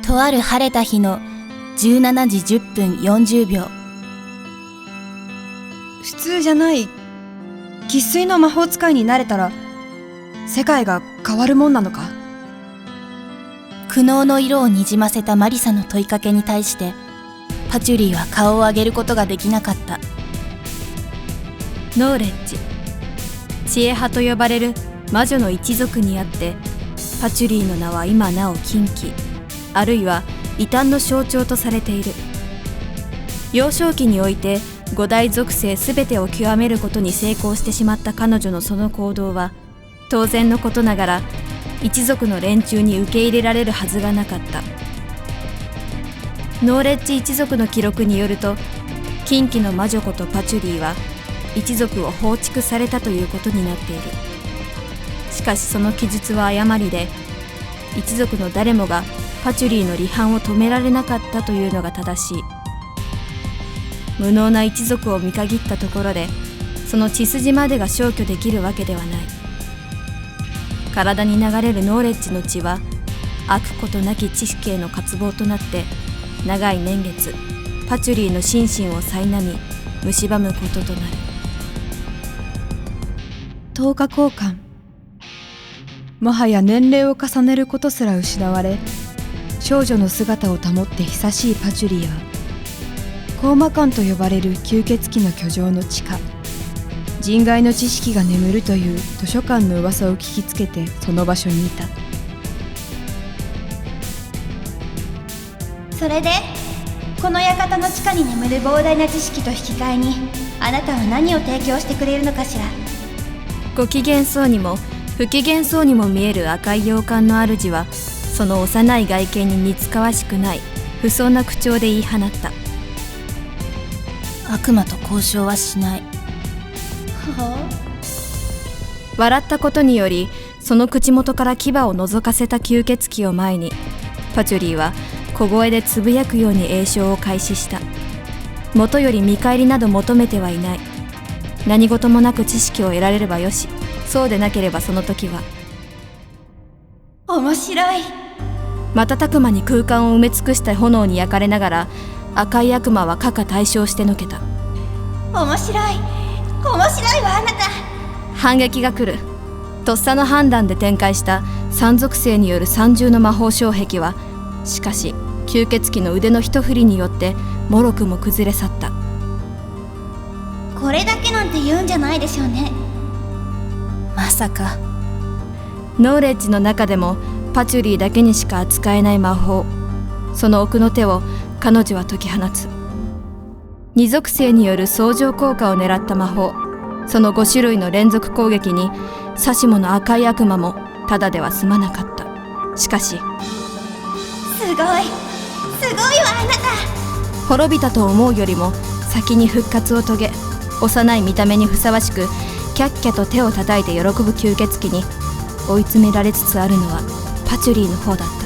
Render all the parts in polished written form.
とある晴れた日の17時10分40秒。 普通じゃない生粋の魔法使いになれたら世界が変わるもんなのか。 苦悩の色をにじませたマリサの問いかけに対してパチュリーは顔を上げることができなかった。 ノーレッジ、知恵派と呼ばれる魔女の一族にあってパチュリーの名は今なお禁忌あるいは異端の象徴とされている。幼少期において五大属性すべてを極めることに成功してしまった彼女のその行動は当然のことながら一族の連中に受け入れられるはずがなかった。ノーレッジ一族の記録によると禁忌の魔女ことパチュリーは一族を放逐されたということになっている。しかしその記述は誤りで一族の誰もがパチュリーの離反を止められなかったというのが正しい。無能な一族を見限ったところでその血筋までが消去できるわけではない。体に流れるノーレッジの血は飽くことなき知識への渇望となって長い年月パチュリーの心身を苛み蝕むこととなる。 10日交換。もはや年齢を重ねることすら失われ少女の姿を保って久しいパチュリーはコーマ館と呼ばれる吸血鬼の居城の地下人外の知識が眠るという図書館の噂を聞きつけてその場所にいた。 それでこの館の地下に眠る膨大な知識と引き換えにあなたは何を提供してくれるのかしら。 ご機嫌そうにも不機嫌そうにも見える赤い洋館の主はその幼い外見に似つかわしくない不遜な口調で言い放った。 悪魔と交渉はしない。 笑ったことによりその口元から牙を覗かせた吸血鬼を前にパチュリーは小声でつぶやくように詠唱を開始した。元より見返りなど求めてはいない。何事もなく知識を得られればよし、そうでなければその時は。 面白い。 瞬く間に空間を埋め尽くした炎に焼かれながら赤い悪魔は可可対象してのけた。 面白いわあなた。 反撃が来る。とっさの判断で展開した三属性による三重の魔法障壁はしかし吸血鬼の腕の一振りによってもろくも崩れ去った。 これだけなんて言うんじゃないでしょうね。 まさか。 ノーレッジの中でもパチュリーだけにしか扱えない魔法、その奥の手を彼女は解き放つ。二属性による相乗効果を狙った魔法、その5種類の連続攻撃にサシモの赤い悪魔もただでは済まなかった。しかしすごいわあなた。 滅びたと思うよりも先に復活を遂げ、幼い見た目にふさわしくキャッキャと手を叩いて喜ぶ吸血鬼に追い詰められつつあるのはパチュリーの方だった。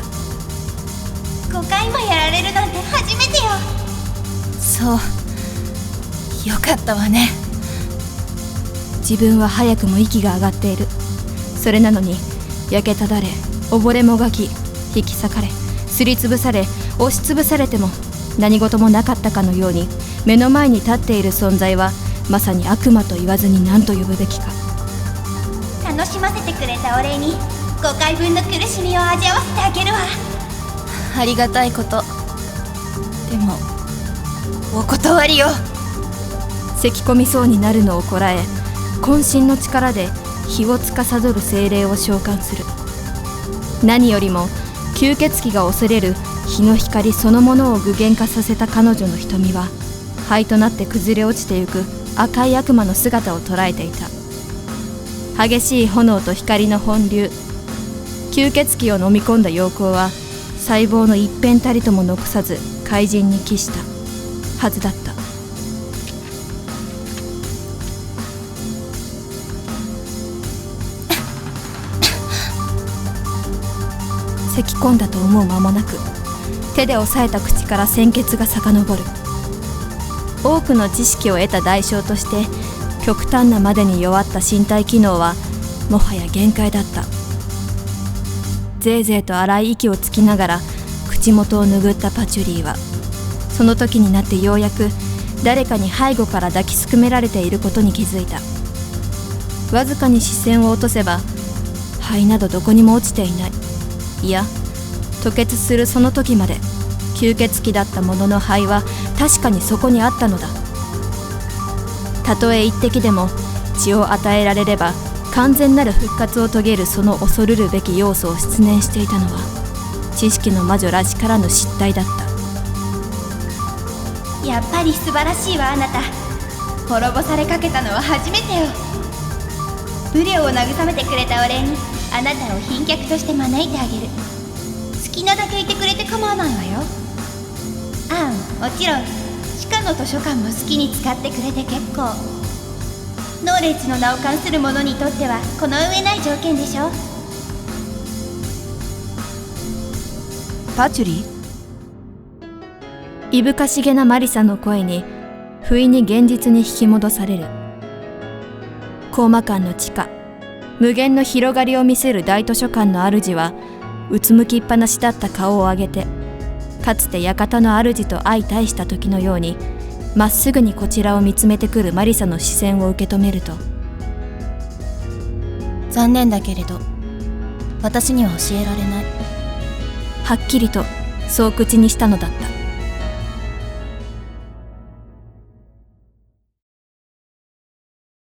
5回もやられるなんて初めてよ。 そう、よかったわね。 自分は早くも息が上がっている。それなのに焼けただれ、溺れもがき、引き裂かれ、すりつぶされ、押しつぶされても何事もなかったかのように目の前に立っている存在はまさに悪魔と言わずに何と呼ぶべきか。 楽しませてくれたお礼に5回分の苦しみを味わわせてあげるわ。 ありがたいこと。でもお断りよ。 咳込みそうになるのをこらえ、渾身の力で火を司る精霊を召喚する。何よりも吸血鬼が恐れる日の光そのものを具現化させた彼女の瞳は灰となって崩れ落ちてゆく赤い悪魔の姿を捉えていた。激しい炎と光の本流、吸血鬼を飲み込んだ陽光は細胞の一片たりとも残さず怪人に帰したはずだった。咳き込んだと思う間もなく手で押さえた口から鮮血が遡る。多くの知識を得た代償として極端なまでに弱った身体機能はもはや限界だった。ぜいぜいと荒い息をつきながら口口元を拭ったパチュリーは、その時になってようやく誰かに背後から抱きすくめられていることに気づいた。わずかに視線を落とせば灰などどこにも落ちていない。いや、吐血するその時まで吸血鬼だったものの灰は確かにそこにあったのだ。たとえ一滴でも血を与えられれば完全なる復活を遂げるその恐るるべき要素を失念していたのは、知識の魔女らしからぬ失態だった。 やっぱり素晴らしいわ、あなた。滅ぼされかけたのは初めてよ。ブレオを慰めてくれたお礼にあなたを賓客として招いてあげる。好きなだけいてくれて構わないわよ。ああ、もちろん地下の図書館も好きに使ってくれて結構。ノーレッジの名を冠する者にとってはこの上ない条件でしょ。 パチュリー、 いぶかしげなマリサの声に不意に現実に引き戻される。コーマ館の地下、無限の広がりを見せる大図書館の主はうつむきっぱなしだった顔を上げて、かつて館の主と相対した時のようにまっすぐにこちらを見つめてくるマリサの視線を受け止めると、 残念だけれど私には教えられない。 はっきりとそう口にしたのだった。